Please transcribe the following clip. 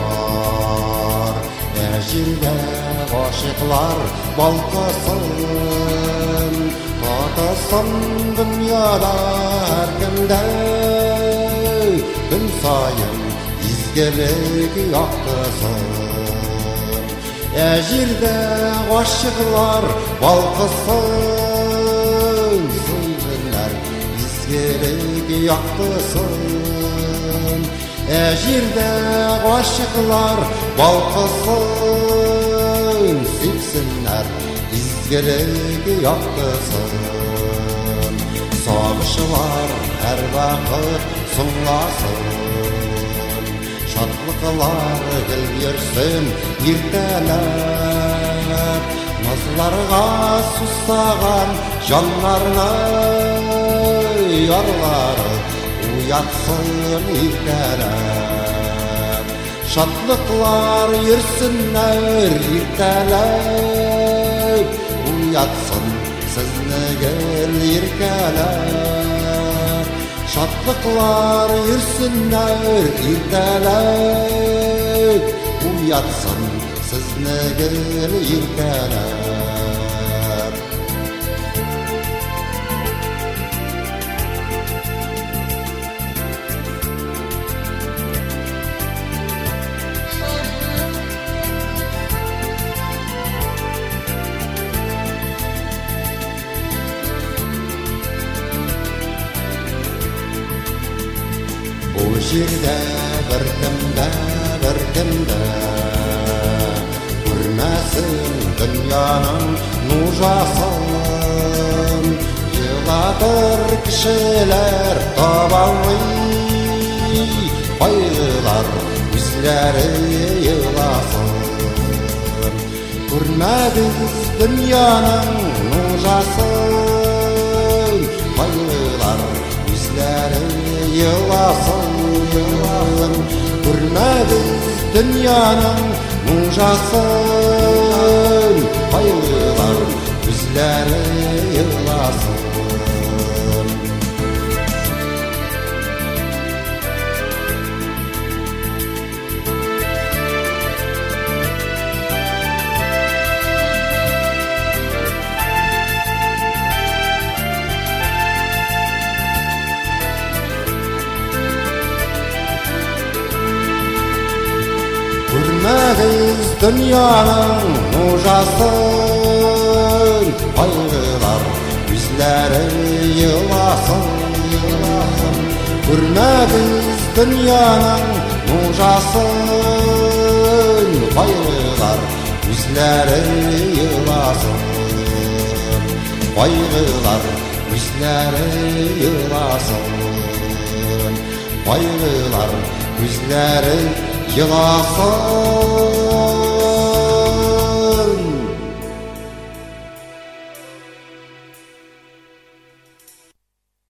Әжілді ғашиқлар балқысын, татысын дүнияда әркімді, күн сайын изгелік яқтысын. Әжілді ғашиқлар балқысын, сүйгінлер изгелік яқтысын. Әжілді ғашиқлар балқысын, сүйгінлер изгелік яқтысын. Сағышылар әр вақыт сұңласын, шатлықлар келберсін ертелеп, назларға сустаған жанларына ярлары уятсын ертелеп. Шатлықлар ерсінлер ертелеп, уятсын сізні гел еркелеп. Шатлықлар ерсінлер ертелеп, уятсын сізні гел еркелеп. Бұл жерде бір-кімді көрмәсін дүнияның нужасын. Жылатыр кішілер таба алмай, байлар өзлері еласын. Көрмәдіңіз дүнияның нужасын, байлар өзлері еласын. Көрмәдіңіз дүнияның нужасын, байлар өзлері еласын. Көрмәдіңіз дүнияның нужасын, байлар өзлері еласын. Көрмәдіңіз дүнияның нужасын, байлар өзлері еласын. Байлар өзлері еласын. Байлар өзлері yılasın.